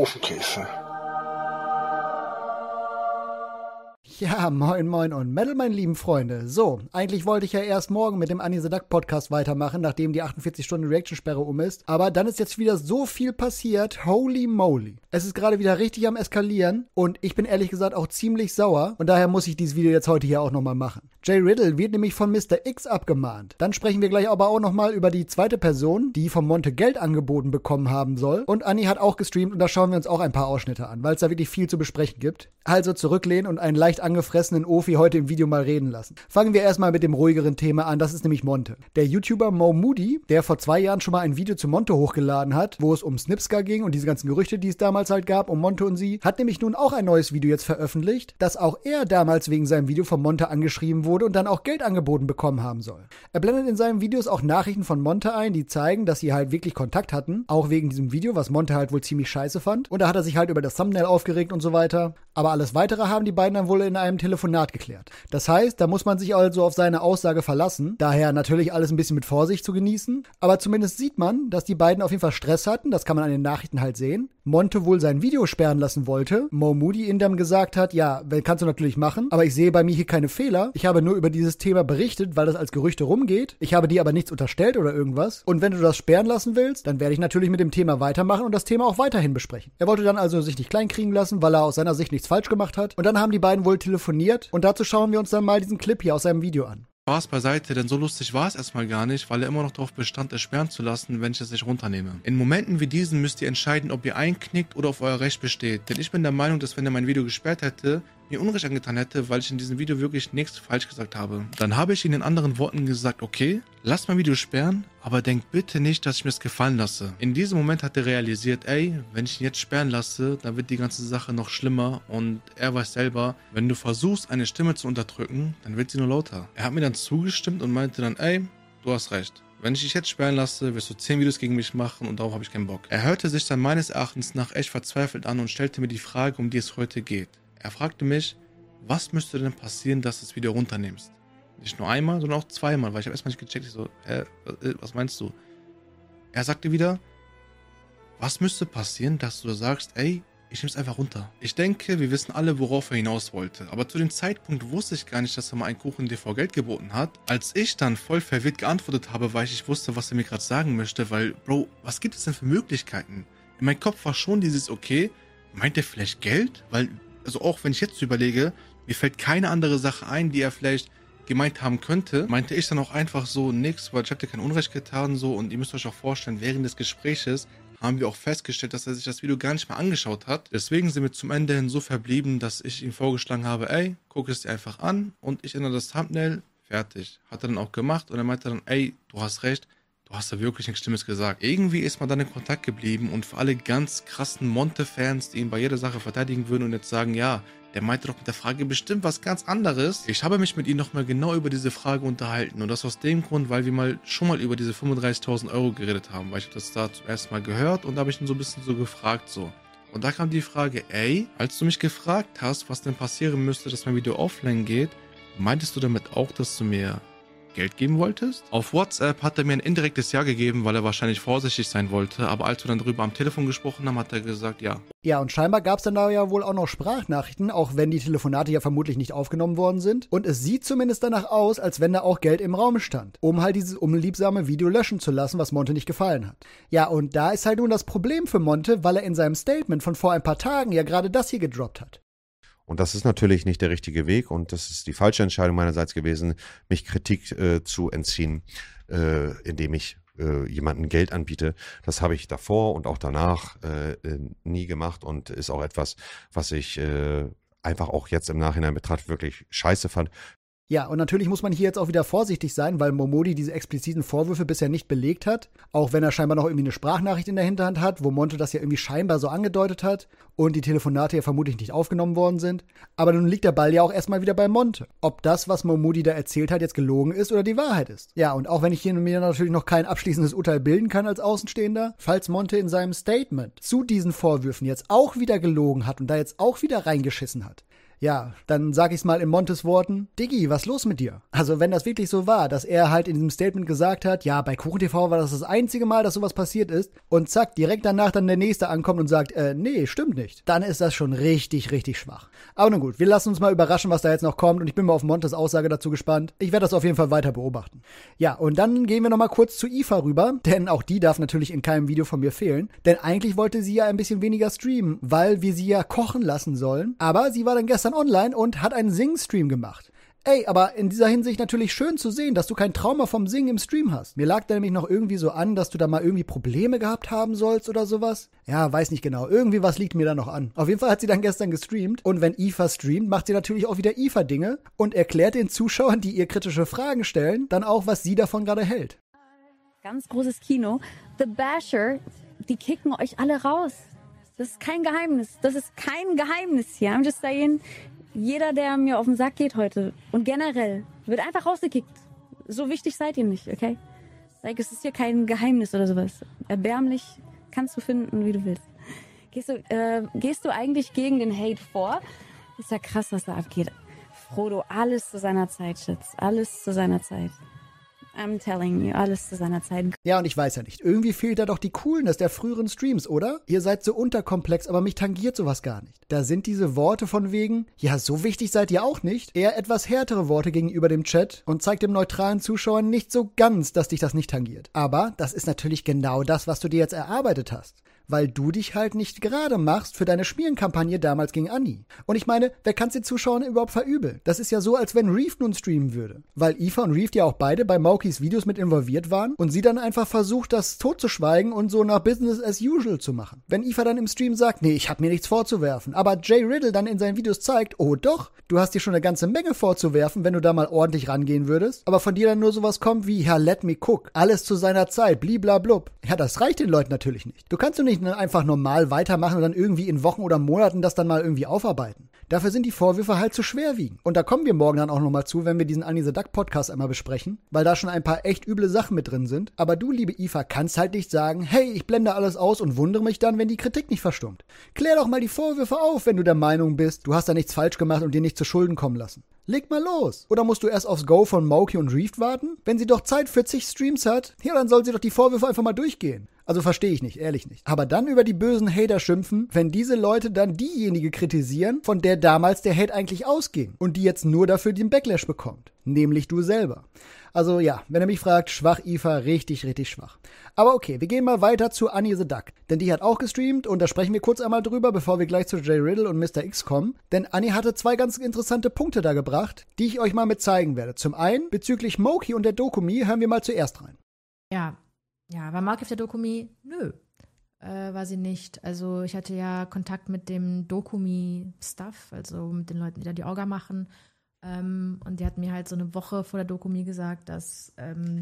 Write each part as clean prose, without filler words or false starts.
Ofenkäse. Ja, moin moin und Metal, meine lieben Freunde. So, eigentlich wollte ich ja erst morgen mit dem Annie the Duck Podcast weitermachen, nachdem die 48-Stunden-Reaction-Sperre um ist. Aber dann ist jetzt wieder so viel passiert, holy moly. Es ist gerade wieder richtig am Eskalieren und ich bin ehrlich gesagt auch ziemlich sauer und daher muss ich dieses Video jetzt heute hier auch nochmal machen. Jay Riddle wird nämlich von Mr. X abgemahnt. Dann sprechen wir gleich aber auch nochmal über die zweite Person, die vom Monte Geld angeboten bekommen haben soll. Und Annie hat auch gestreamt und da schauen wir uns auch ein paar Ausschnitte an, weil es da wirklich viel zu besprechen gibt. Also zurücklehnen und einen leicht angefressenen Ofi heute im Video mal reden lassen. Fangen wir erstmal mit dem ruhigeren Thema an, das ist nämlich Monte. Der YouTuber Mo Moody, der vor 2 Jahren schon mal ein Video zu Monte hochgeladen hat, wo es um Snipska ging und diese ganzen Gerüchte, die es damals halt gab, um Monte und sie, hat nämlich nun auch ein neues Video jetzt veröffentlicht, dass auch er damals wegen seinem Video von Monte angeschrieben wurde und dann auch Geld angeboten bekommen haben soll. Er blendet in seinen Videos auch Nachrichten von Monte ein, die zeigen, dass sie halt wirklich Kontakt hatten, auch wegen diesem Video, was Monte halt wohl ziemlich scheiße fand. Und da hat er sich halt über das Thumbnail aufgeregt und so weiter. Aber alles Weitere haben die beiden dann wohl in einem Telefonat geklärt. Das heißt, da muss man sich also auf seine Aussage verlassen. Daher natürlich alles ein bisschen mit Vorsicht zu genießen. Aber zumindest sieht man, dass die beiden auf jeden Fall Stress hatten. Das kann man an den Nachrichten halt sehen. Monte wohl sein Video sperren lassen wollte. Mo Moody ihm dann gesagt hat, ja, kannst du natürlich machen, aber ich sehe bei mir hier keine Fehler. Ich habe nur über dieses Thema berichtet, weil das als Gerüchte rumgeht. Ich habe dir aber nichts unterstellt oder irgendwas. Und wenn du das sperren lassen willst, dann werde ich natürlich mit dem Thema weitermachen und das Thema auch weiterhin besprechen. Er wollte dann also sich nicht kleinkriegen lassen, weil er aus seiner Sicht nichts falsch gemacht hat. Und dann haben die beiden wohl telefoniert und dazu schauen wir uns dann mal diesen Clip hier aus seinem Video an. Spaß beiseite, denn so lustig war es erstmal gar nicht, weil er immer noch darauf bestand, es sperren zu lassen, wenn ich es nicht runternehme. In Momenten wie diesen müsst ihr entscheiden, ob ihr einknickt oder auf euer Recht besteht. Denn ich bin der Meinung, dass wenn er mein Video gesperrt hätte, mir Unrecht angetan hätte, weil ich in diesem Video wirklich nichts falsch gesagt habe. Dann habe ich ihm in anderen Worten gesagt, okay, lass mein Video sperren, aber denkt bitte nicht, dass ich mir das gefallen lasse. In diesem Moment hat er realisiert, ey, wenn ich ihn jetzt sperren lasse, dann wird die ganze Sache noch schlimmer und er weiß selber, wenn du versuchst, eine Stimme zu unterdrücken, dann wird sie nur lauter. Er hat mir dann zugestimmt und meinte dann, ey, du hast recht. Wenn ich dich jetzt sperren lasse, wirst du 10 Videos gegen mich machen und darauf habe ich keinen Bock. Er hörte sich dann meines Erachtens nach echt verzweifelt an und stellte mir die Frage, um die es heute geht. Er fragte mich, was müsste denn passieren, dass du das Video runternimmst? Nicht nur einmal, sondern auch zweimal, weil ich habe erstmal nicht gecheckt. Ich so, was meinst du? Er sagte wieder, was müsste passieren, dass du sagst, ey, ich nehme es einfach runter. Ich denke, wir wissen alle, worauf er hinaus wollte. Aber zu dem Zeitpunkt wusste ich gar nicht, dass er mal einen Kuchen TV Geld geboten hat. Als ich dann voll verwirrt geantwortet habe, weil ich nicht wusste, was er mir gerade sagen möchte, weil, Bro, was gibt es denn für Möglichkeiten? In meinem Kopf war schon dieses, okay, meint er vielleicht Geld? Weil, also auch wenn ich jetzt überlege, mir fällt keine andere Sache ein, die er vielleicht gemeint haben könnte, meinte ich dann auch einfach so nix, weil ich habe dir kein Unrecht getan so und ihr müsst euch auch vorstellen, während des Gespräches haben wir auch festgestellt, dass er sich das Video gar nicht mehr angeschaut hat. Deswegen sind wir zum Ende hin so verblieben, dass ich ihm vorgeschlagen habe, ey, guck es dir einfach an und ich ändere das Thumbnail, fertig. Hat er dann auch gemacht und er meinte dann, ey, du hast recht, du hast da wirklich nichts Schlimmes gesagt. Irgendwie ist man dann in Kontakt geblieben und für alle ganz krassen Monte-Fans, die ihn bei jeder Sache verteidigen würden und jetzt sagen, ja, der meinte doch mit der Frage bestimmt was ganz anderes. Ich habe mich mit ihm nochmal genau über diese Frage unterhalten. Und das aus dem Grund, weil wir schon mal über diese 35.000 Euro geredet haben. Weil ich habe das da zum ersten Mal gehört und da habe ich ihn so ein bisschen so gefragt so. Und da kam die Frage, ey, als du mich gefragt hast, was denn passieren müsste, dass mein Video offline geht, meintest du damit auch, dass du mir Geld geben wolltest? Auf WhatsApp hat er mir ein indirektes Ja gegeben, weil er wahrscheinlich vorsichtig sein wollte. Aber als wir dann drüber am Telefon gesprochen haben, hat er gesagt, ja. Ja, und scheinbar gab es dann da ja wohl auch noch Sprachnachrichten, auch wenn die Telefonate ja vermutlich nicht aufgenommen worden sind. Und es sieht zumindest danach aus, als wenn da auch Geld im Raum stand, um halt dieses unliebsame Video löschen zu lassen, was Monte nicht gefallen hat. Ja, und da ist halt nun das Problem für Monte, weil er in seinem Statement von vor ein paar Tagen ja gerade das hier gedroppt hat. Und das ist natürlich nicht der richtige Weg und das ist die falsche Entscheidung meinerseits gewesen, mich Kritik zu entziehen, indem ich jemandem Geld anbiete. Das habe ich davor und auch danach nie gemacht und ist auch etwas, was ich einfach auch jetzt im Nachhinein betrachtet wirklich scheiße fand. Ja, und natürlich muss man hier jetzt auch wieder vorsichtig sein, weil Mo Moody diese expliziten Vorwürfe bisher nicht belegt hat, auch wenn er scheinbar noch irgendwie eine Sprachnachricht in der Hinterhand hat, wo Monte das ja irgendwie scheinbar so angedeutet hat und die Telefonate ja vermutlich nicht aufgenommen worden sind. Aber nun liegt der Ball ja auch erstmal wieder bei Monte, ob das, was Mo Moody da erzählt hat, jetzt gelogen ist oder die Wahrheit ist. Ja, und auch wenn ich hier mir natürlich noch kein abschließendes Urteil bilden kann als Außenstehender, falls Monte in seinem Statement zu diesen Vorwürfen jetzt auch wieder gelogen hat und da jetzt auch wieder reingeschissen hat, Ja, dann sag ich's mal in Montes Worten. Diggi, was los mit dir? Also wenn das wirklich so war, dass er halt in diesem Statement gesagt hat, ja, bei KuchenTV war das einzige Mal, dass sowas passiert ist und zack, direkt danach dann der Nächste ankommt und sagt, nee, stimmt nicht. Dann ist das schon richtig, richtig schwach. Aber nun gut, wir lassen uns mal überraschen, was da jetzt noch kommt und ich bin mal auf Montes Aussage dazu gespannt. Ich werde das auf jeden Fall weiter beobachten. Ja, und dann gehen wir nochmal kurz zu Aoife rüber, denn auch die darf natürlich in keinem Video von mir fehlen, denn eigentlich wollte sie ja ein bisschen weniger streamen, weil wir sie ja kochen lassen sollen, aber sie war dann gestern online und hat einen Sing-Stream gemacht. Ey, aber in dieser Hinsicht natürlich schön zu sehen, dass du kein Trauma vom Singen im Stream hast. Mir lag da nämlich noch irgendwie so an, dass du da mal irgendwie Probleme gehabt haben sollst oder sowas. Ja, weiß nicht genau. Irgendwie was liegt mir da noch an. Auf jeden Fall hat sie dann gestern gestreamt. Und wenn Aoife streamt, macht sie natürlich auch wieder Aoife-Dinge und erklärt den Zuschauern, die ihr kritische Fragen stellen, dann auch, was sie davon gerade hält. Ganz großes Kino. The Basher, die kicken euch alle raus. Das ist kein Geheimnis. Das ist kein Geheimnis hier. I'm just saying, jeder, der mir auf den Sack geht heute und generell, wird einfach rausgekickt. So wichtig seid ihr nicht, okay? Es ist hier kein Geheimnis oder sowas. Erbärmlich kannst du finden, wie du willst. Gehst du eigentlich gegen den Hate vor? Ist ja krass, was da abgeht. Frodo, alles zu seiner Zeit, Schatz. Alles zu seiner Zeit. I'm telling you, alles zu seiner Zeit. Ja, und ich weiß ja nicht. Irgendwie fehlt da doch die Coolness der früheren Streams, oder? Ihr seid so unterkomplex, aber mich tangiert sowas gar nicht. Da sind diese Worte von wegen, ja, so wichtig seid ihr auch nicht. Eher etwas härtere Worte gegenüber dem Chat und zeigt dem neutralen Zuschauer nicht so ganz, dass dich das nicht tangiert. Aber das ist natürlich genau das, was du dir jetzt erarbeitet hast. Weil du dich halt nicht gerade machst für deine Schmierenkampagne damals gegen Anni. Und ich meine, wer kann's den Zuschauern überhaupt verübeln? Das ist ja so, als wenn Reef nun streamen würde. Weil Aoife und Reef ja auch beide bei Maukis Videos mit involviert waren und sie dann einfach versucht, das totzuschweigen und so nach Business as usual zu machen. Wenn Aoife dann im Stream sagt, nee, ich hab mir nichts vorzuwerfen, aber Jay Riddle dann in seinen Videos zeigt, oh doch, du hast dir schon eine ganze Menge vorzuwerfen, wenn du da mal ordentlich rangehen würdest, aber von dir dann nur sowas kommt wie, ja, let me cook, alles zu seiner Zeit, bliblablub. Ja, das reicht den Leuten natürlich nicht. Du kannst doch nicht einfach normal weitermachen und dann irgendwie in Wochen oder Monaten das dann mal irgendwie aufarbeiten. Dafür sind die Vorwürfe halt zu schwerwiegend. Und da kommen wir morgen dann auch nochmal zu, wenn wir diesen Annie the Duck Podcast einmal besprechen, weil da schon ein paar echt üble Sachen mit drin sind. Aber du, liebe Aoife, kannst halt nicht sagen, hey, ich blende alles aus und wundere mich dann, wenn die Kritik nicht verstummt. Klär doch mal die Vorwürfe auf, wenn du der Meinung bist, du hast da nichts falsch gemacht und dir nicht zu Schulden kommen lassen. Leg mal los. Oder musst du erst aufs Go von Mauki und Reef warten? Wenn sie doch Zeit für zig Streams hat, ja, dann soll sie doch die Vorwürfe einfach mal durchgehen. Also verstehe ich nicht, ehrlich nicht. Aber dann über die bösen Hater schimpfen, wenn diese Leute dann diejenige kritisieren, von der damals der Hate eigentlich ausging und die jetzt nur dafür den Backlash bekommt. Nämlich du selber. Also ja, wenn ihr mich fragt, schwach Aoife, richtig, richtig schwach. Aber okay, wir gehen mal weiter zu Annie the Duck. Denn die hat auch gestreamt und da sprechen wir kurz einmal drüber, bevor wir gleich zu Jay Riddle und Mr. X kommen. Denn Annie hatte zwei ganz interessante Punkte da gebracht, die ich euch mal mit zeigen werde. Zum einen, bezüglich Mauki und der Dokumi, hören wir mal zuerst rein. Ja, war Mauki auf der Dokumi? Nö, war sie nicht. Also ich hatte ja Kontakt mit dem Dokumi-Stuff, also mit den Leuten, die da die Orga machen. Und die hat mir halt so eine Woche vor der Dokumi gesagt, dass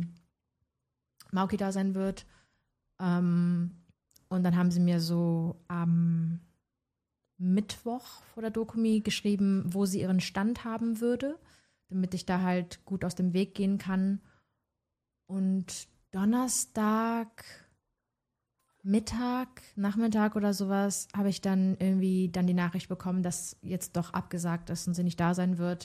Mauki da sein wird. Und dann haben sie mir so am Mittwoch vor der Dokumi geschrieben, wo sie ihren Stand haben würde, damit ich da halt gut aus dem Weg gehen kann. Und Donnerstag, Nachmittag oder sowas, habe ich dann irgendwie die Nachricht bekommen, dass jetzt doch abgesagt ist und sie nicht da sein wird.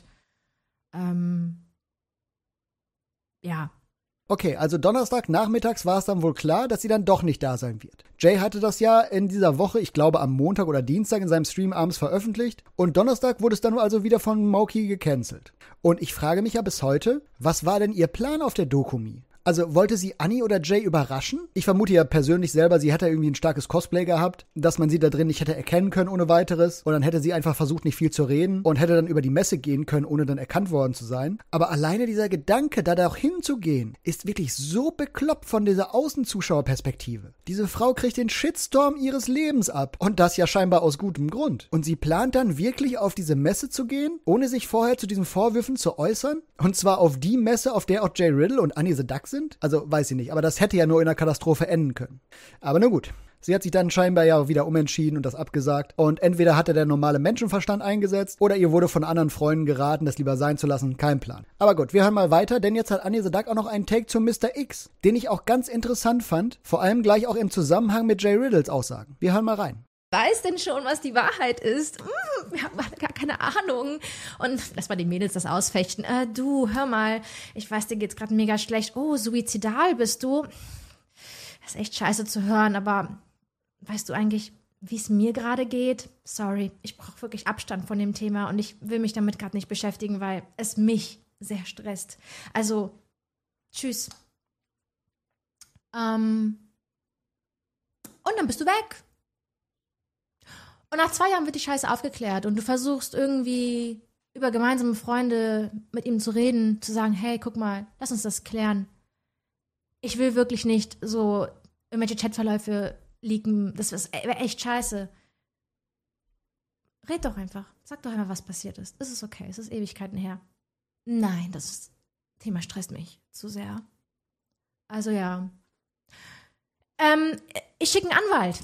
Ja. Okay, also Donnerstag nachmittags war es dann wohl klar, dass sie dann doch nicht da sein wird. Jay hatte das ja in dieser Woche, ich glaube am Montag oder Dienstag in seinem Stream abends veröffentlicht und Donnerstag wurde es dann also wieder von Mauki gecancelt. Und ich frage mich ja bis heute, was war denn ihr Plan auf der Dokumi? Also wollte sie Annie oder Jay überraschen? Ich vermute ja persönlich selber, sie hätte irgendwie ein starkes Cosplay gehabt, dass man sie da drin nicht hätte erkennen können ohne weiteres. Und dann hätte sie einfach versucht, nicht viel zu reden und hätte dann über die Messe gehen können, ohne dann erkannt worden zu sein. Aber alleine dieser Gedanke, da auch hinzugehen, ist wirklich so bekloppt von dieser Außenzuschauerperspektive. Diese Frau kriegt den Shitstorm ihres Lebens ab. Und das ja scheinbar aus gutem Grund. Und sie plant dann wirklich auf diese Messe zu gehen, ohne sich vorher zu diesen Vorwürfen zu äußern? Und zwar auf die Messe, auf der auch Jay Riddle und Annie the Duck sind? Also weiß ich nicht, aber das hätte ja nur in einer Katastrophe enden können. Aber na gut. Sie hat sich dann scheinbar ja wieder umentschieden und das abgesagt. Und entweder hatte der normale Menschenverstand eingesetzt oder ihr wurde von anderen Freunden geraten, das lieber sein zu lassen. Kein Plan. Aber gut, wir hören mal weiter, denn jetzt hat Annie the Duck auch noch einen Take zu Mr. X, den ich auch ganz interessant fand. Vor allem gleich auch im Zusammenhang mit Jay Riddles Aussagen. Wir hören mal rein. Weiß denn schon, was die Wahrheit ist? wir haben gar keine Ahnung. Und lass mal die Mädels das ausfechten. Du, hör mal, ich weiß, dir geht's gerade mega schlecht. Oh, suizidal bist du. Das ist echt scheiße zu hören, aber weißt du eigentlich, wie es mir gerade geht? Sorry, ich brauche wirklich Abstand von dem Thema und ich will mich damit gerade nicht beschäftigen, weil es mich sehr stresst. Also, tschüss. Und dann bist du weg. Und nach 2 Jahren wird die Scheiße aufgeklärt und du versuchst irgendwie über gemeinsame Freunde mit ihm zu reden, zu sagen, hey, guck mal, lass uns das klären. Ich will wirklich nicht so irgendwelche Chatverläufe leaken. Das wäre echt scheiße. Red doch einfach. Sag doch einfach, was passiert ist. Es ist okay, es ist Ewigkeiten her. Nein, das Thema stresst mich zu sehr. Also ja. Ich schicke einen Anwalt.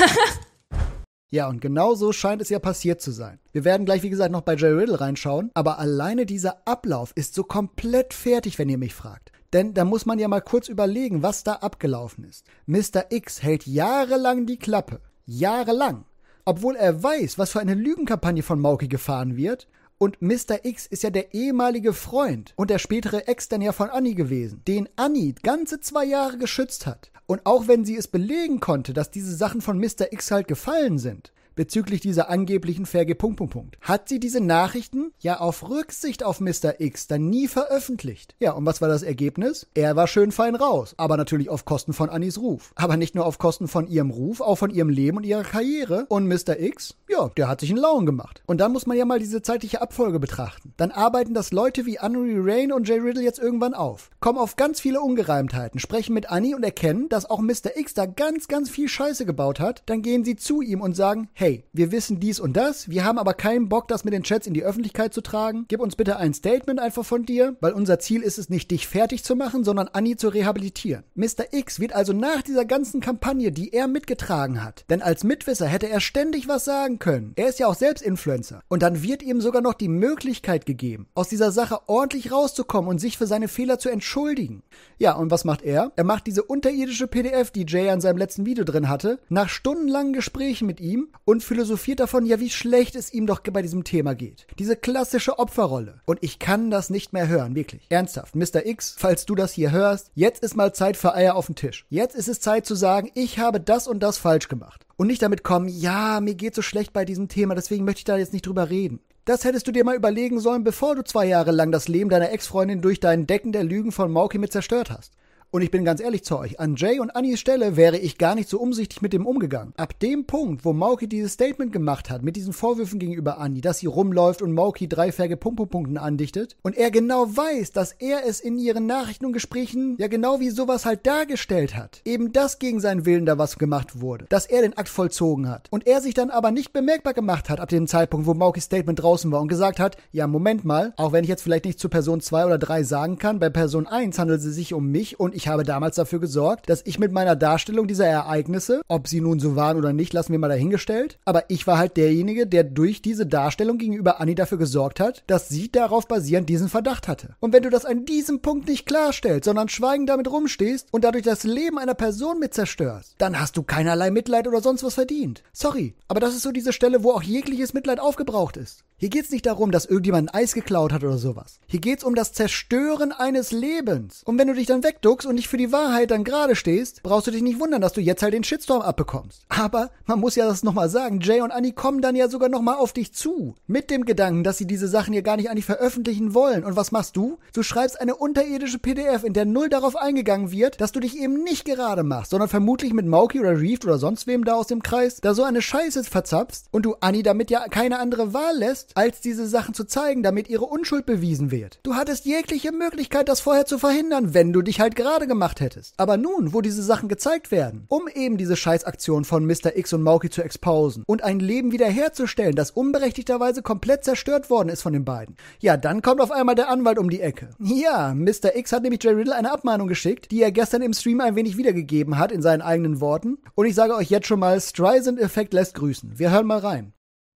Ja, und genau so scheint es ja passiert zu sein. Wir werden gleich, wie gesagt, noch bei Jay Riddle reinschauen, aber alleine dieser Ablauf ist so komplett fertig, wenn ihr mich fragt. Denn da muss man ja mal kurz überlegen, was da abgelaufen ist. Mr. X hält jahrelang die Klappe. Jahrelang. Obwohl er weiß, was für eine Lügenkampagne von Mauki gefahren wird. Und Mr. X ist ja der ehemalige Freund und der spätere Ex dann ja von Annie gewesen, den Annie ganze 2 Jahre geschützt hat. Und auch wenn sie es belegen konnte, dass diese Sachen von Mr. X halt gefallen sind, bezüglich dieser angeblichen Verge... hat sie diese Nachrichten ja auf Rücksicht auf Mr. X dann nie veröffentlicht. Ja, und was war das Ergebnis? Er war schön fein raus, aber natürlich auf Kosten von Annies Ruf. Aber nicht nur auf Kosten von ihrem Ruf, auch von ihrem Leben und ihrer Karriere. Und Mr. X, ja, der hat sich einen Lauen gemacht. Und dann muss man ja mal diese zeitliche Abfolge betrachten. Dann arbeiten das Leute wie Anne Rain und Jay Riddle jetzt irgendwann auf, kommen auf ganz viele Ungereimtheiten, sprechen mit Annie und erkennen, dass auch Mr. X da ganz, ganz viel Scheiße gebaut hat. Dann gehen sie zu ihm und sagen, hey, wir wissen dies und das, wir haben aber keinen Bock, das mit den Chats in die Öffentlichkeit zu tragen. Gib uns bitte ein Statement einfach von dir, weil unser Ziel ist es nicht, dich fertig zu machen, sondern Annie zu rehabilitieren. Mr. X wird also nach dieser ganzen Kampagne, die er mitgetragen hat, denn als Mitwisser hätte er ständig was sagen können. Er ist ja auch selbst Influencer. Und dann wird ihm sogar noch die Möglichkeit gegeben, aus dieser Sache ordentlich rauszukommen und sich für seine Fehler zu entschuldigen. Ja, und was macht er? Er macht diese unterirdische PDF, die Jay an seinem letzten Video drin hatte, nach stundenlangen Gesprächen mit ihm und philosophiert davon, ja, wie schlecht es ihm doch bei diesem Thema geht. Diese klassische Opferrolle. Und ich kann das nicht mehr hören, wirklich. Ernsthaft. Mr. X, falls du das hier hörst, jetzt ist mal Zeit für Eier auf den Tisch. Jetzt ist es Zeit zu sagen, ich habe das und das falsch gemacht. Und nicht damit kommen, ja, mir geht so schlecht bei diesem Thema, deswegen möchte ich da jetzt nicht drüber reden. Das hättest du dir mal überlegen sollen, bevor du 2 Jahre lang das Leben deiner Ex-Freundin durch dein Decken der Lügen von Mauki mit zerstört hast. Und ich bin ganz ehrlich zu euch, an Jay und Annies Stelle wäre ich gar nicht so umsichtig mit dem umgegangen. Ab dem Punkt, wo Mauki dieses Statement gemacht hat, mit diesen Vorwürfen gegenüber Annie, dass sie rumläuft und Mauki 3 Verge andichtet, und er genau weiß, dass er es in ihren Nachrichten und Gesprächen ja genau wie sowas halt dargestellt hat, eben das gegen seinen Willen da was gemacht wurde, dass er den Akt vollzogen hat. Und er sich dann aber nicht bemerkbar gemacht hat ab dem Zeitpunkt, wo Maukis Statement draußen war und gesagt hat, ja, Moment mal, auch wenn ich jetzt vielleicht nicht zu Person 2 oder 3 sagen kann, bei Person 1 handelt es sich um mich und ich habe damals dafür gesorgt, dass ich mit meiner Darstellung dieser Ereignisse, ob sie nun so waren oder nicht, lassen wir mal dahingestellt, aber ich war halt derjenige, der durch diese Darstellung gegenüber Annie dafür gesorgt hat, dass sie darauf basierend diesen Verdacht hatte. Und wenn du das an diesem Punkt nicht klarstellst, sondern schweigend damit rumstehst und dadurch das Leben einer Person mit zerstörst, dann hast du keinerlei Mitleid oder sonst was verdient. Sorry, aber das ist so diese Stelle, wo auch jegliches Mitleid aufgebraucht ist. Hier geht's nicht darum, dass irgendjemand ein Eis geklaut hat oder sowas. Hier geht's um das Zerstören eines Lebens. Und wenn du dich dann wegduckst und nicht für die Wahrheit dann gerade stehst, brauchst du dich nicht wundern, dass du jetzt halt den Shitstorm abbekommst. Aber man muss ja das nochmal sagen, Jay und Annie kommen dann ja sogar nochmal auf dich zu. Mit dem Gedanken, dass sie diese Sachen hier gar nicht eigentlich veröffentlichen wollen. Und was machst du? Du schreibst eine unterirdische PDF, in der null darauf eingegangen wird, dass du dich eben nicht gerade machst, sondern vermutlich mit Mauki oder Reeft oder sonst wem da aus dem Kreis da so eine Scheiße verzapfst und du Annie damit ja keine andere Wahl lässt, als diese Sachen zu zeigen, damit ihre Unschuld bewiesen wird. Du hattest jegliche Möglichkeit, das vorher zu verhindern, wenn du dich halt gerade gemacht hättest. Aber nun, wo diese Sachen gezeigt werden, um eben diese Scheißaktion von Mr. X und Mauki zu exposen und ein Leben wiederherzustellen, das unberechtigterweise komplett zerstört worden ist von den beiden, ja, dann kommt auf einmal der Anwalt um die Ecke. Ja, Mr. X hat nämlich Jay Riddle eine Abmahnung geschickt, die er gestern im Stream ein wenig wiedergegeben hat in seinen eigenen Worten. Und ich sage euch jetzt schon mal, Streisand-Effekt lässt grüßen. Wir hören mal rein.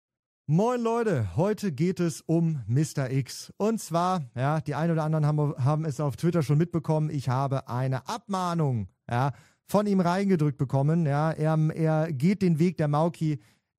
Moin Leute, heute geht es um Mr. X. Und zwar, ja, die einen oder anderen haben es auf Twitter schon mitbekommen, ich habe eine Abmahnung, ja, von ihm reingedrückt bekommen. Ja, er geht den Weg der Mauki.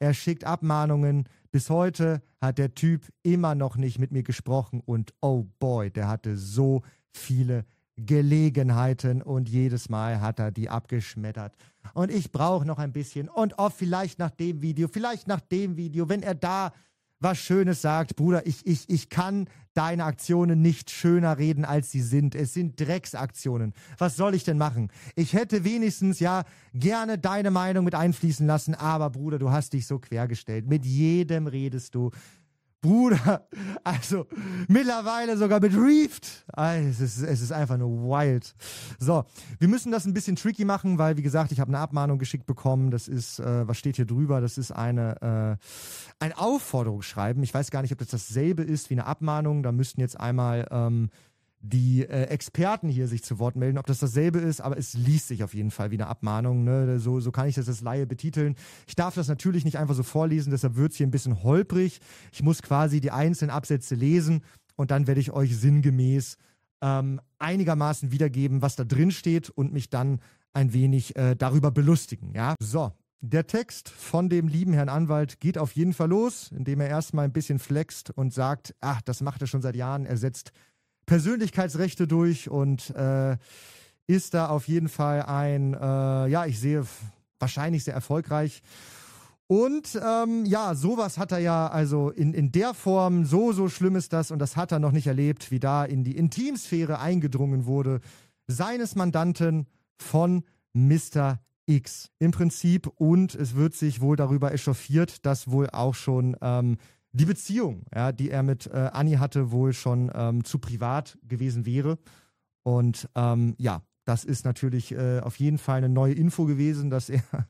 er schickt Abmahnungen. Bis heute hat der Typ immer noch nicht mit mir gesprochen und oh boy, der hatte so viele Gelegenheiten und jedes Mal hat er die abgeschmettert. Und ich brauche noch ein bisschen und vielleicht nach dem Video, wenn er da was Schönes sagt, Bruder, ich kann deine Aktionen nicht schöner reden, als sie sind. Es sind Drecksaktionen. Was soll ich denn machen? Ich hätte wenigstens gerne deine Meinung mit einfließen lassen, aber Bruder, du hast dich so quergestellt. Mit jedem redest du. Bruder, also mittlerweile sogar mit Reefed. Es ist einfach nur wild. So, wir müssen das ein bisschen tricky machen, weil, wie gesagt, ich habe eine Abmahnung geschickt bekommen. Das ist, was steht hier drüber? Das ist ein Aufforderungsschreiben. Ich weiß gar nicht, ob das dasselbe ist wie eine Abmahnung. Da müssten jetzt einmal die Experten hier sich zu Wort melden, ob das dasselbe ist, aber es liest sich auf jeden Fall wie eine Abmahnung. Ne? So kann ich das als Laie betiteln. Ich darf das natürlich nicht einfach so vorlesen, deshalb wird es hier ein bisschen holprig. Ich muss quasi die einzelnen Absätze lesen und dann werde ich euch sinngemäß einigermaßen wiedergeben, was da drin steht und mich dann ein wenig darüber belustigen. Ja? So, der Text von dem lieben Herrn Anwalt geht auf jeden Fall los, indem er erstmal ein bisschen flext und sagt, das macht er schon seit Jahren, er setzt Persönlichkeitsrechte durch und ist da auf jeden Fall ich sehe, wahrscheinlich sehr erfolgreich. Und sowas hat er ja, also in der Form, so schlimm ist das und das hat er noch nicht erlebt, wie da in die Intimsphäre eingedrungen wurde, seines Mandanten von Mr. X. Im Prinzip, und es wird sich wohl darüber echauffiert, dass wohl auch schon die Beziehung, die er mit Anni hatte, wohl schon zu privat gewesen wäre. Und das ist natürlich auf jeden Fall eine neue Info gewesen, dass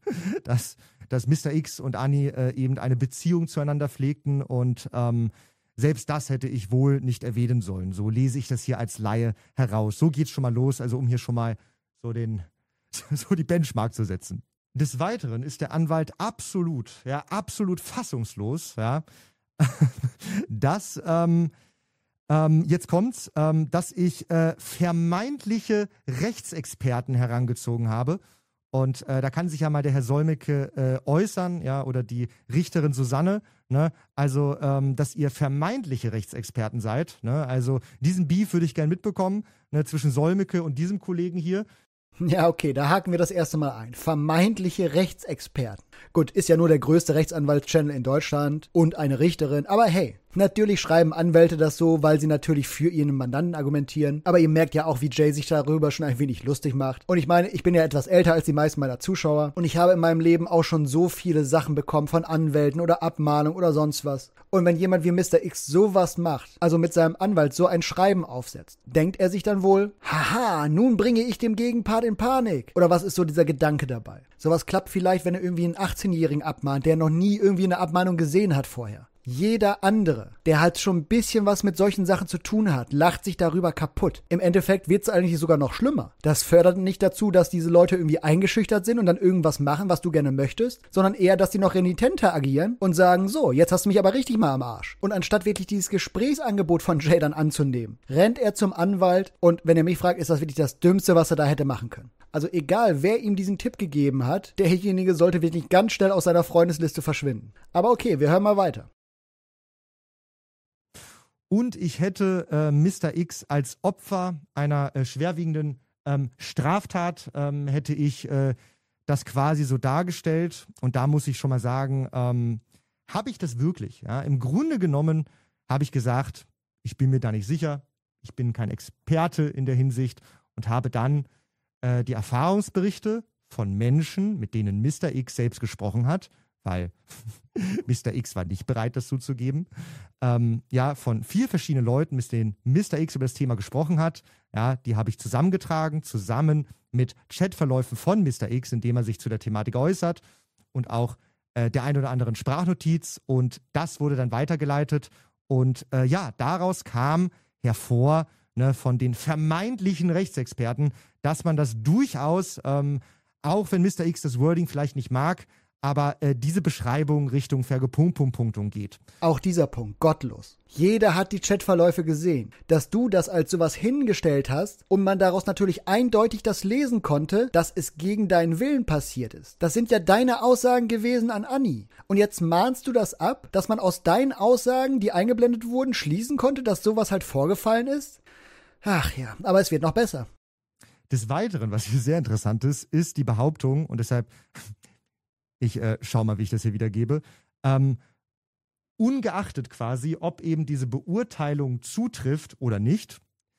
Mr. X und Anni eben eine Beziehung zueinander pflegten. Und selbst das hätte ich wohl nicht erwähnen sollen. So lese ich das hier als Laie heraus. So geht's schon mal los, also um hier schon mal so die Benchmark zu setzen. Des Weiteren ist der Anwalt absolut fassungslos, dass, jetzt kommt's, dass ich vermeintliche Rechtsexperten herangezogen habe. Und da kann sich ja mal der Herr Solmecke äußern, oder die Richterin Susanne, ne? Also, dass ihr vermeintliche Rechtsexperten seid, ne? Also, diesen Beef würde ich gern mitbekommen, ne? Zwischen Solmecke und diesem Kollegen hier. Ja, okay, da haken wir das erste Mal ein. Vermeintliche Rechtsexperten. Gut, ist ja nur der größte Rechtsanwaltschannel in Deutschland und eine Richterin, aber hey, natürlich schreiben Anwälte das so, weil sie natürlich für ihren Mandanten argumentieren, aber ihr merkt ja auch, wie Jay sich darüber schon ein wenig lustig macht. Und ich meine, ich bin ja etwas älter als die meisten meiner Zuschauer und ich habe in meinem Leben auch schon so viele Sachen bekommen von Anwälten oder Abmahnung oder sonst was. Und wenn jemand wie Mr. X sowas macht, also mit seinem Anwalt so ein Schreiben aufsetzt, denkt er sich dann wohl, haha, nun bringe ich dem Gegenpart in Panik. Oder was ist so dieser Gedanke dabei? Sowas klappt vielleicht, wenn er irgendwie einen 18-Jährigen abmahnt, der noch nie irgendwie eine Abmahnung gesehen hat vorher. Jeder andere, der halt schon ein bisschen was mit solchen Sachen zu tun hat, lacht sich darüber kaputt. Im Endeffekt wird es eigentlich sogar noch schlimmer. Das fördert nicht dazu, dass diese Leute irgendwie eingeschüchtert sind und dann irgendwas machen, was du gerne möchtest, sondern eher, dass die noch renitenter agieren und sagen, so, jetzt hast du mich aber richtig mal am Arsch. Und anstatt wirklich dieses Gesprächsangebot von Jay dann anzunehmen, rennt er zum Anwalt und wenn er mich fragt, ist das wirklich das Dümmste, was er da hätte machen können. Also egal, wer ihm diesen Tipp gegeben hat, derjenige sollte wirklich ganz schnell aus seiner Freundesliste verschwinden. Aber okay, wir hören mal weiter. Und ich hätte Mr. X als Opfer einer schwerwiegenden Straftat, hätte ich das quasi so dargestellt. Und da muss ich schon mal sagen, habe ich das wirklich? Ja? Im Grunde genommen habe ich gesagt, ich bin mir da nicht sicher. Ich bin kein Experte in der Hinsicht und habe dann die Erfahrungsberichte von Menschen, mit denen Mr. X selbst gesprochen hat, weil Mr. X war nicht bereit, das zuzugeben, von 4 verschiedenen Leuten, mit denen Mr. X über das Thema gesprochen hat, die habe ich zusammengetragen, zusammen mit Chatverläufen von Mr. X, indem er sich zu der Thematik äußert und auch der ein oder anderen Sprachnotiz und das wurde dann weitergeleitet und daraus kam hervor, ne, von den vermeintlichen Rechtsexperten, dass man das durchaus, auch wenn Mr. X das Wording vielleicht nicht mag, aber diese Beschreibung Richtung Vergepunktung geht. Auch dieser Punkt, gottlos. Jeder hat die Chatverläufe gesehen. Dass du das als sowas hingestellt hast und man daraus natürlich eindeutig das lesen konnte, dass es gegen deinen Willen passiert ist. Das sind ja deine Aussagen gewesen an Anni. Und jetzt mahnst du das ab, dass man aus deinen Aussagen, die eingeblendet wurden, schließen konnte, dass sowas halt vorgefallen ist? Ach ja, aber es wird noch besser. Des Weiteren, was hier sehr interessant ist, ist die Behauptung, und deshalb, ich schau mal, wie ich das hier wiedergebe, ungeachtet quasi, ob eben diese Beurteilung zutrifft oder nicht,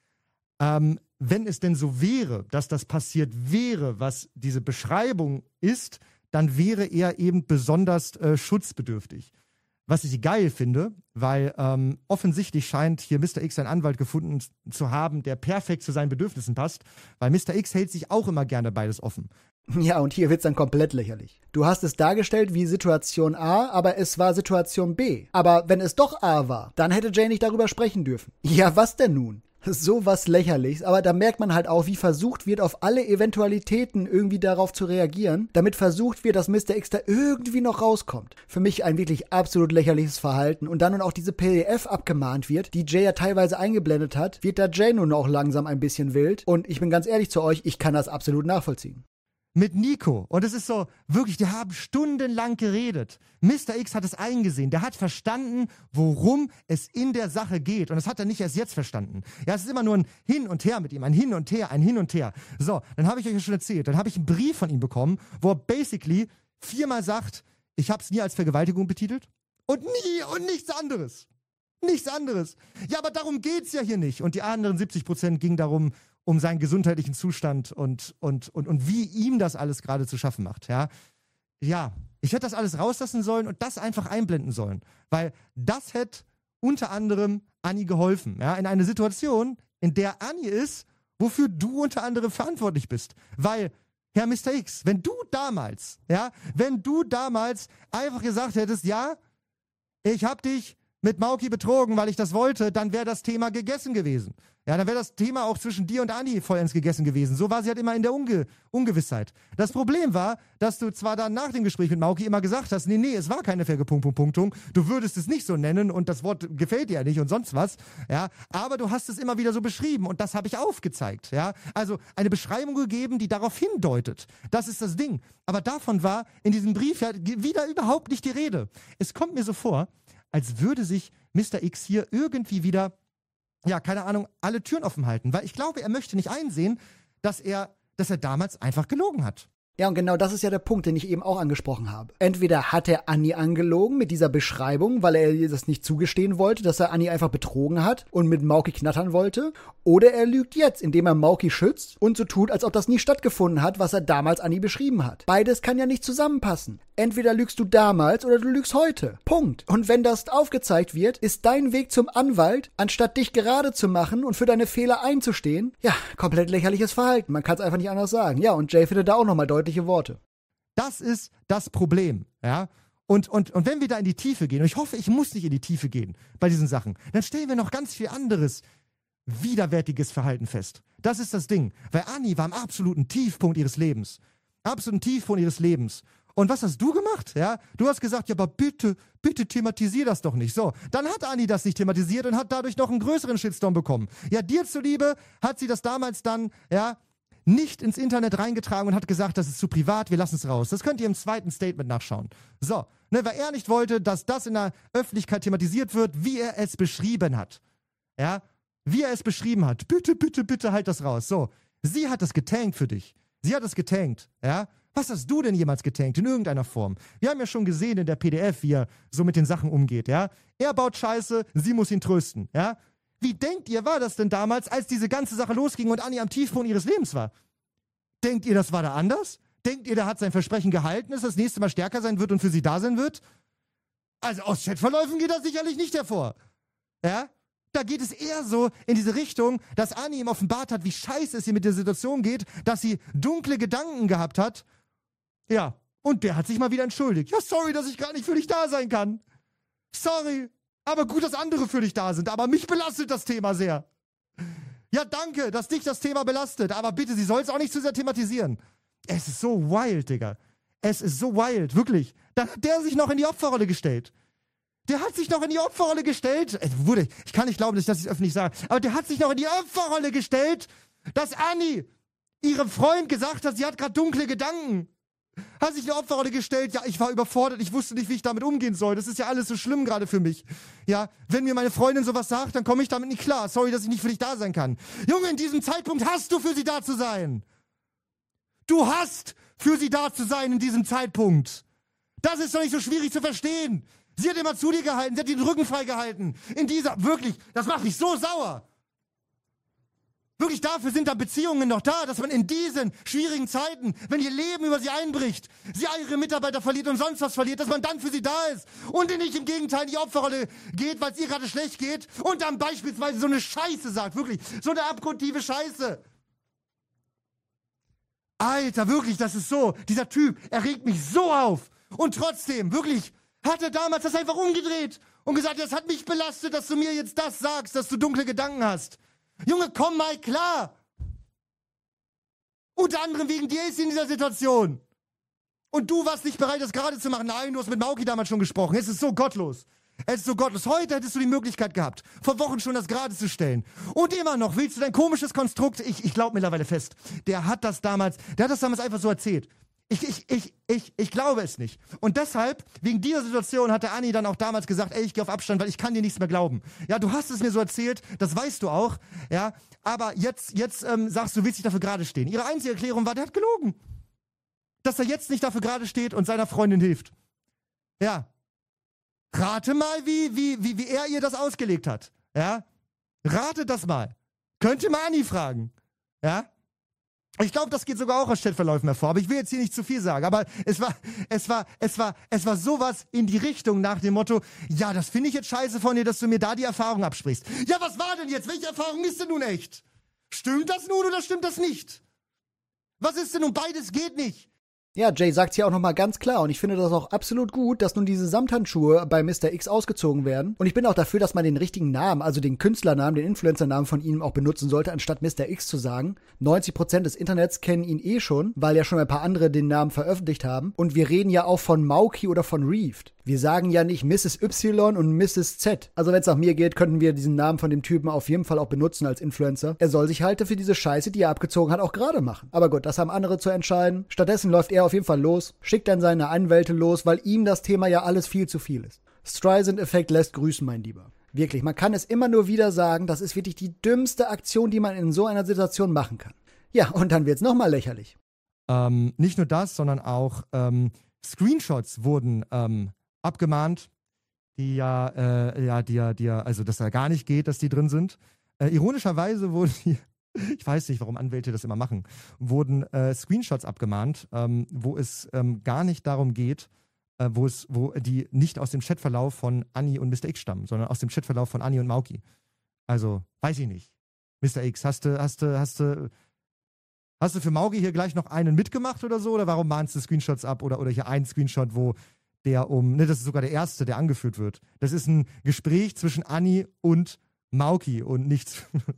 wenn es denn so wäre, dass das passiert wäre, was diese Beschreibung ist, dann wäre er eben besonders schutzbedürftig. Was ich geil finde, weil offensichtlich scheint hier Mr. X einen Anwalt gefunden zu haben, der perfekt zu seinen Bedürfnissen passt, weil Mr. X hält sich auch immer gerne beides offen. Ja, und hier wird's dann komplett lächerlich. Du hast es dargestellt wie Situation A, aber es war Situation B. Aber wenn es doch A war, dann hätte Jay nicht darüber sprechen dürfen. Ja, was denn nun? So was Lächerliches, aber da merkt man halt auch, wie versucht wird, auf alle Eventualitäten irgendwie darauf zu reagieren, damit versucht wird, dass Mr. X da irgendwie noch rauskommt. Für mich ein wirklich absolut lächerliches Verhalten. Und dann nun auch diese PDF abgemahnt wird, die Jay ja teilweise eingeblendet hat, wird da Jay nun auch langsam ein bisschen wild. Und ich bin ganz ehrlich zu euch, ich kann das absolut nachvollziehen. Mit Nico. Und es ist so, wirklich, die haben stundenlang geredet. Mr. X hat es eingesehen. Der hat verstanden, worum es in der Sache geht. Und das hat er nicht erst jetzt verstanden. Ja, es ist immer nur ein Hin und Her mit ihm. Ein Hin und Her, ein Hin und Her. So, dann habe ich euch ja schon erzählt. Dann habe ich einen Brief von ihm bekommen, wo er basically 4-mal sagt, ich habe es nie als Vergewaltigung betitelt. Und nie und nichts anderes. Nichts anderes. Ja, aber darum geht's ja hier nicht. Und die anderen 70% ging darum, um seinen gesundheitlichen Zustand und wie ihm das alles gerade zu schaffen macht. Ja, ich hätte das alles rauslassen sollen und das einfach einblenden sollen. Weil das hätte unter anderem Anni geholfen. Ja, in eine Situation, in der Anni ist, wofür du unter anderem verantwortlich bist. Weil, Herr Mr. X, wenn du damals einfach gesagt hättest, ja, ich hab dich mit Mauki betrogen, weil ich das wollte, dann wäre das Thema gegessen gewesen. Ja, dann wäre das Thema auch zwischen dir und Anni vollends gegessen gewesen. So war sie halt immer in der Ungewissheit. Das Problem war, dass du zwar dann nach dem Gespräch mit Mauki immer gesagt hast, nee, es war keine Vergepunktung, du würdest es nicht so nennen und das Wort gefällt dir ja nicht und sonst was, ja, aber du hast es immer wieder so beschrieben und das habe ich aufgezeigt, ja. Also eine Beschreibung gegeben, die darauf hindeutet. Das ist das Ding. Aber davon war in diesem Brief ja wieder überhaupt nicht die Rede. Es kommt mir so vor, als würde sich Mr. X hier irgendwie wieder, ja, keine Ahnung, alle Türen offen halten. Weil ich glaube, er möchte nicht einsehen, dass er damals einfach gelogen hat. Ja, und genau das ist ja der Punkt, den ich eben auch angesprochen habe. Entweder hat er Anni angelogen mit dieser Beschreibung, weil er ihr das nicht zugestehen wollte, dass er Anni einfach betrogen hat und mit Mauki knattern wollte. Oder er lügt jetzt, indem er Mauki schützt und so tut, als ob das nie stattgefunden hat, was er damals Anni beschrieben hat. Beides kann ja nicht zusammenpassen. Entweder lügst du damals oder du lügst heute. Punkt. Und wenn das aufgezeigt wird, ist dein Weg zum Anwalt, anstatt dich gerade zu machen und für deine Fehler einzustehen, ja, komplett lächerliches Verhalten. Man kann es einfach nicht anders sagen. Ja, und Jay findet da auch nochmal deutliche Worte. Das ist das Problem, ja. Und wenn wir da in die Tiefe gehen, und ich hoffe, ich muss nicht in die Tiefe gehen bei diesen Sachen, dann stellen wir noch ganz viel anderes widerwärtiges Verhalten fest. Das ist das Ding. Weil Anni war am absoluten Tiefpunkt ihres Lebens. Absoluten Tiefpunkt ihres Lebens. Und was hast du gemacht? Ja, du hast gesagt, ja, aber bitte thematisier das doch nicht. So, dann hat Anni das nicht thematisiert und hat dadurch noch einen größeren Shitstorm bekommen. Ja, dir zuliebe hat sie das damals dann, ja, nicht ins Internet reingetragen und hat gesagt, das ist zu privat, wir lassen es raus. Das könnt ihr im zweiten Statement nachschauen. So, weil er nicht wollte, dass das in der Öffentlichkeit thematisiert wird, wie er es beschrieben hat. Ja, wie er es beschrieben hat. Bitte halt das raus. So, sie hat das getankt für dich. Sie hat es getankt, ja. Was hast du denn jemals getankt in irgendeiner Form? Wir haben ja schon gesehen in der PDF, wie er so mit den Sachen umgeht, ja. Er baut Scheiße, sie muss ihn trösten, ja. Wie denkt ihr, war das denn damals, als diese ganze Sache losging und Anni am Tiefpunkt ihres Lebens war? Denkt ihr, das war da anders? Denkt ihr, der hat sein Versprechen gehalten, dass das nächste Mal stärker sein wird und für sie da sein wird? Also aus Chatverläufen geht das sicherlich nicht hervor. Ja? Da geht es eher so in diese Richtung, dass Anni ihm offenbart hat, wie scheiße es ihr mit der Situation geht, dass sie dunkle Gedanken gehabt hat. Ja, und der hat sich mal wieder entschuldigt. Ja, sorry, dass ich gar nicht für dich da sein kann. Sorry. Aber gut, dass andere für dich da sind. Aber mich belastet das Thema sehr. Ja, danke, dass dich das Thema belastet. Aber bitte, sie soll es auch nicht zu sehr thematisieren. Es ist so wild, Digga. Es ist so wild, wirklich. Dann hat der sich noch in die Opferrolle gestellt. Der hat sich noch in die Opferrolle gestellt. Ich kann nicht glauben, dass ich das öffentlich sage. Aber der hat sich noch in die Opferrolle gestellt, dass Anni ihrem Freund gesagt hat, sie hat gerade dunkle Gedanken. Hat sich in die Opferrolle gestellt. Ja, ich war überfordert. Ich wusste nicht, wie ich damit umgehen soll. Das ist ja alles so schlimm gerade für mich. Ja, wenn mir meine Freundin sowas sagt, dann komme ich damit nicht klar. Sorry, dass ich nicht für dich da sein kann. Junge, in diesem Zeitpunkt hast du für sie da zu sein. Du hast für sie da zu sein in diesem Zeitpunkt. Das ist doch nicht so schwierig zu verstehen. Sie hat immer zu dir gehalten, sie hat dir den Rücken frei gehalten. Wirklich, das macht mich so sauer. Wirklich, dafür sind da Beziehungen noch da, dass man in diesen schwierigen Zeiten, wenn ihr Leben über sie einbricht, sie ihre Mitarbeiter verliert und sonst was verliert, dass man dann für sie da ist und nicht im Gegenteil in die Opferrolle geht, weil es ihr gerade schlecht geht und dann beispielsweise so eine Scheiße sagt. Wirklich, so eine abgrundtiefe Scheiße. Alter, wirklich, das ist so. Dieser Typ, er regt mich so auf. Und trotzdem, wirklich, hat er damals das einfach umgedreht und gesagt, das hat mich belastet, dass du mir jetzt das sagst, dass du dunkle Gedanken hast. Junge, komm mal klar. Unter anderem wegen dir ist sie in dieser Situation. Und du warst nicht bereit, das gerade zu machen. Nein, du hast mit Mauki damals schon gesprochen. Es ist so gottlos. Es ist so gottlos. Heute hättest du die Möglichkeit gehabt, vor Wochen schon das gerade zu stellen. Und immer noch willst du dein komisches Konstrukt, ich glaube mittlerweile fest, der hat das damals einfach so erzählt. Ich glaube es nicht. Und deshalb, wegen dieser Situation, hat der Anni dann auch damals gesagt, ey, ich gehe auf Abstand, weil ich kann dir nichts mehr glauben. Ja, du hast es mir so erzählt, das weißt du auch, ja, aber jetzt sagst du, willst dich dafür gerade stehen. Ihre einzige Erklärung war, der hat gelogen. Dass er jetzt nicht dafür gerade steht und seiner Freundin hilft. Ja. Rate mal, wie er ihr das ausgelegt hat. Ja. Rate das mal. Könnte mal Anni fragen. Ja. Ich glaube, das geht sogar auch aus Chatverläufen hervor. Aber ich will jetzt hier nicht zu viel sagen. Aber es war sowas in die Richtung nach dem Motto, ja, das finde ich jetzt scheiße von dir, dass du mir da die Erfahrung absprichst. Ja, was war denn jetzt? Welche Erfahrung ist denn nun echt? Stimmt das nun oder stimmt das nicht? Was ist denn nun? Beides geht nicht. Ja, Jay sagt's hier auch nochmal ganz klar und ich finde das auch absolut gut, dass nun diese Samthandschuhe bei Mr. X ausgezogen werden. Und ich bin auch dafür, dass man den richtigen Namen, also den Künstlernamen, den Influencernamen von ihm auch benutzen sollte, anstatt Mr. X zu sagen. 90% des Internets kennen ihn eh schon, weil ja schon ein paar andere den Namen veröffentlicht haben. Und wir reden ja auch von Mauki oder von Reefed. Wir sagen ja nicht Mrs. Y und Mrs. Z. Also wenn es nach mir geht, könnten wir diesen Namen von dem Typen auf jeden Fall auch benutzen als Influencer. Er soll sich halt für diese Scheiße, die er abgezogen hat, auch gerade machen. Aber gut, das haben andere zu entscheiden. Stattdessen läuft er auf jeden Fall los, schickt dann seine Anwälte los, weil ihm das Thema ja alles viel zu viel ist. Streisand-Effekt lässt grüßen, mein Lieber. Wirklich, man kann es immer nur wieder sagen, das ist wirklich die dümmste Aktion, die man in so einer Situation machen kann. Ja, und dann wird's nochmal lächerlich. Nicht nur das, sondern auch Screenshots wurden abgemahnt, also dass da gar nicht geht, dass die drin sind. Ironischerweise wurden die, ich weiß nicht, warum Anwälte das immer machen, wurden Screenshots abgemahnt, wo es gar nicht darum geht, wo die nicht aus dem Chatverlauf von Anni und Mr. X stammen, sondern aus dem Chatverlauf von Anni und Mauki. Also, weiß ich nicht. Mr. X, hast du für Mauki hier gleich noch einen mitgemacht oder so? Oder warum mahnst du Screenshots ab? Oder hier einen Screenshot, wo der das ist sogar der erste, der angeführt wird. Das ist ein Gespräch zwischen Anni und Mauki und nicht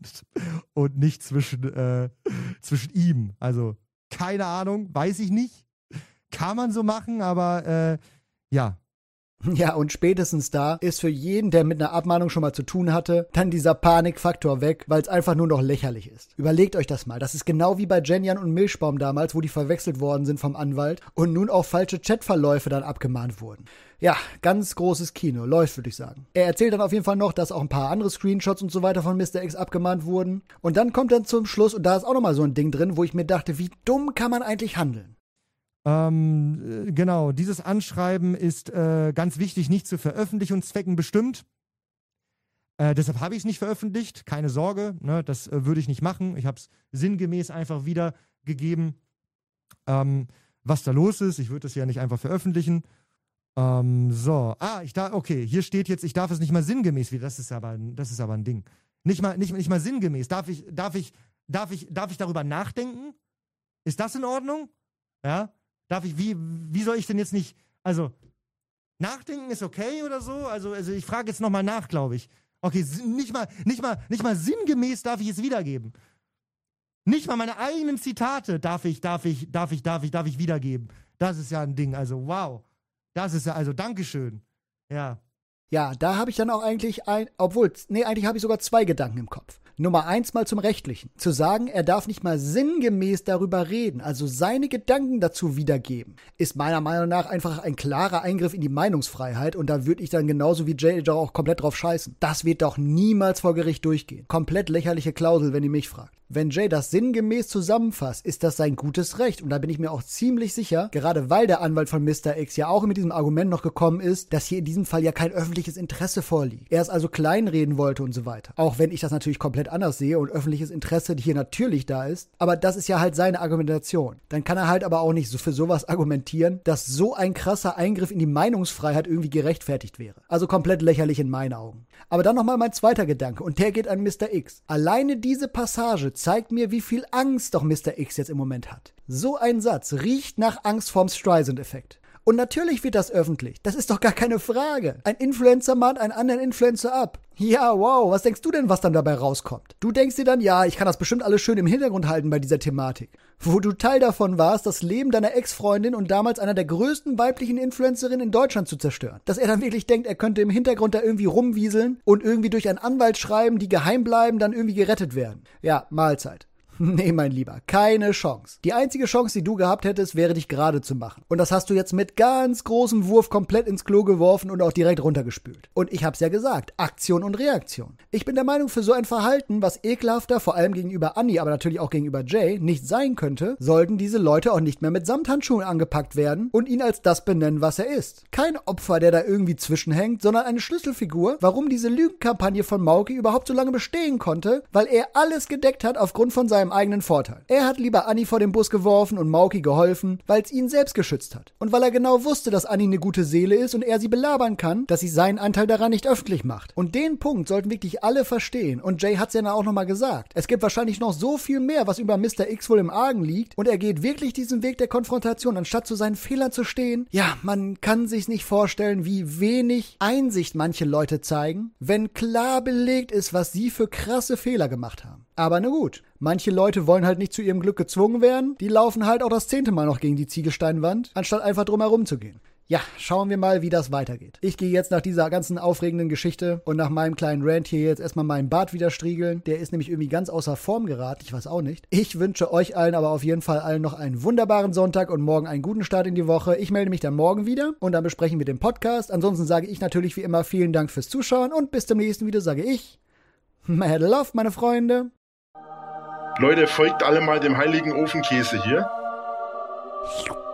zwischen ihm. Also, keine Ahnung, weiß ich nicht. Kann man so machen, aber ja. Ja, und spätestens da ist für jeden, der mit einer Abmahnung schon mal zu tun hatte, dann dieser Panikfaktor weg, weil es einfach nur noch lächerlich ist. Überlegt euch das mal. Das ist genau wie bei Jenjan und Milchbaum damals, wo die verwechselt worden sind vom Anwalt und nun auch falsche Chatverläufe dann abgemahnt wurden. Ja, ganz großes Kino. Läuft, würde ich sagen. Er erzählt dann auf jeden Fall noch, dass auch ein paar andere Screenshots und so weiter von Mr. X abgemahnt wurden. Und dann kommt dann zum Schluss, und da ist auch nochmal so ein Ding drin, wo ich mir dachte, wie dumm kann man eigentlich handeln? Genau, dieses Anschreiben ist ganz wichtig, nicht zu Veröffentlichungszwecken bestimmt. Deshalb habe ich es nicht veröffentlicht, keine Sorge, ne, das würde ich nicht machen. Ich habe es sinngemäß einfach wiedergegeben, was da los ist. Ich würde es ja nicht einfach veröffentlichen. Okay, hier steht jetzt, ich darf es nicht mal sinngemäß wieder. Das ist aber ein Ding. Nicht mal sinngemäß. Darf ich darüber nachdenken? Ist das in Ordnung? Ja? Wie soll ich denn jetzt nicht, also, nachdenken ist okay oder so? Also ich frage jetzt nochmal nach, glaube ich. Okay, nicht mal sinngemäß darf ich es wiedergeben. Nicht mal meine eigenen Zitate darf ich wiedergeben. Das ist ja ein Ding, also wow. Das ist ja, also Dankeschön. Ja. Ja, da habe ich dann auch eigentlich eigentlich habe ich sogar 2 Gedanken im Kopf. Nummer 1 mal zum Rechtlichen. Zu sagen, er darf nicht mal sinngemäß darüber reden, also seine Gedanken dazu wiedergeben, ist meiner Meinung nach einfach ein klarer Eingriff in die Meinungsfreiheit und da würde ich dann genauso wie Jay doch auch komplett drauf scheißen. Das wird doch niemals vor Gericht durchgehen. Komplett lächerliche Klausel, wenn ihr mich fragt. Wenn Jay das sinngemäß zusammenfasst, ist das sein gutes Recht. Und da bin ich mir auch ziemlich sicher, gerade weil der Anwalt von Mr. X ja auch mit diesem Argument noch gekommen ist, dass hier in diesem Fall ja kein öffentliches Interesse vorliegt. Er es also kleinreden wollte und so weiter. Auch wenn ich das natürlich komplett anders sehe und öffentliches Interesse hier natürlich da ist. Aber das ist ja halt seine Argumentation. Dann kann er halt aber auch nicht so für sowas argumentieren, dass so ein krasser Eingriff in die Meinungsfreiheit irgendwie gerechtfertigt wäre. Also komplett lächerlich in meinen Augen. Aber dann nochmal mein zweiter Gedanke und der geht an Mr. X. Alleine diese Passage zeigt mir, wie viel Angst doch Mr. X jetzt im Moment hat. So ein Satz riecht nach Angst vorm Streisand-Effekt. Und natürlich wird das öffentlich. Das ist doch gar keine Frage. Ein Influencer mahnt einen anderen Influencer ab. Ja, wow, was denkst du denn, was dann dabei rauskommt? Du denkst dir dann, ja, ich kann das bestimmt alles schön im Hintergrund halten bei dieser Thematik. Wo du Teil davon warst, das Leben deiner Ex-Freundin und damals einer der größten weiblichen Influencerinnen in Deutschland zu zerstören. Dass er dann wirklich denkt, er könnte im Hintergrund da irgendwie rumwieseln und irgendwie durch einen Anwalt schreiben, die geheim bleiben, dann irgendwie gerettet werden. Ja, Mahlzeit. Nee, mein Lieber, keine Chance. Die einzige Chance, die du gehabt hättest, wäre dich gerade zu machen. Und das hast du jetzt mit ganz großem Wurf komplett ins Klo geworfen und auch direkt runtergespült. Und ich hab's ja gesagt, Aktion und Reaktion. Ich bin der Meinung, für so ein Verhalten, was ekelhafter, vor allem gegenüber Anni, aber natürlich auch gegenüber Jay, nicht sein könnte, sollten diese Leute auch nicht mehr mit Samthandschuhen angepackt werden und ihn als das benennen, was er ist. Kein Opfer, der da irgendwie zwischenhängt, sondern eine Schlüsselfigur, warum diese Lügenkampagne von Mauki überhaupt so lange bestehen konnte, weil er alles gedeckt hat aufgrund von seinem eigenen Vorteil. Er hat lieber Anni vor den Bus geworfen und Mauki geholfen, weil es ihn selbst geschützt hat. Und weil er genau wusste, dass Anni eine gute Seele ist und er sie belabern kann, dass sie seinen Anteil daran nicht öffentlich macht. Und den Punkt sollten wirklich alle verstehen. Und Jay hat es ja dann auch nochmal gesagt. Es gibt wahrscheinlich noch so viel mehr, was über Mr. X wohl im Argen liegt. Und er geht wirklich diesen Weg der Konfrontation, anstatt zu seinen Fehlern zu stehen. Ja, man kann sich nicht vorstellen, wie wenig Einsicht manche Leute zeigen, wenn klar belegt ist, was sie für krasse Fehler gemacht haben. Aber na gut, manche Leute wollen halt nicht zu ihrem Glück gezwungen werden, die laufen halt auch das 10. Mal noch gegen die Ziegelsteinwand, anstatt einfach drum herum zu gehen. Ja, schauen wir mal, wie das weitergeht. Ich gehe jetzt nach dieser ganzen aufregenden Geschichte und nach meinem kleinen Rant hier jetzt erstmal meinen Bart wieder striegeln. Der ist nämlich irgendwie ganz außer Form geraten, ich weiß auch nicht. Ich wünsche euch allen aber auf jeden Fall allen noch einen wunderbaren Sonntag und morgen einen guten Start in die Woche. Ich melde mich dann morgen wieder und dann besprechen wir den Podcast. Ansonsten sage ich natürlich wie immer vielen Dank fürs Zuschauen und bis zum nächsten Video sage ich, Mad Love, meine Freunde. Leute, folgt alle mal dem heiligen Ofenkäse hier.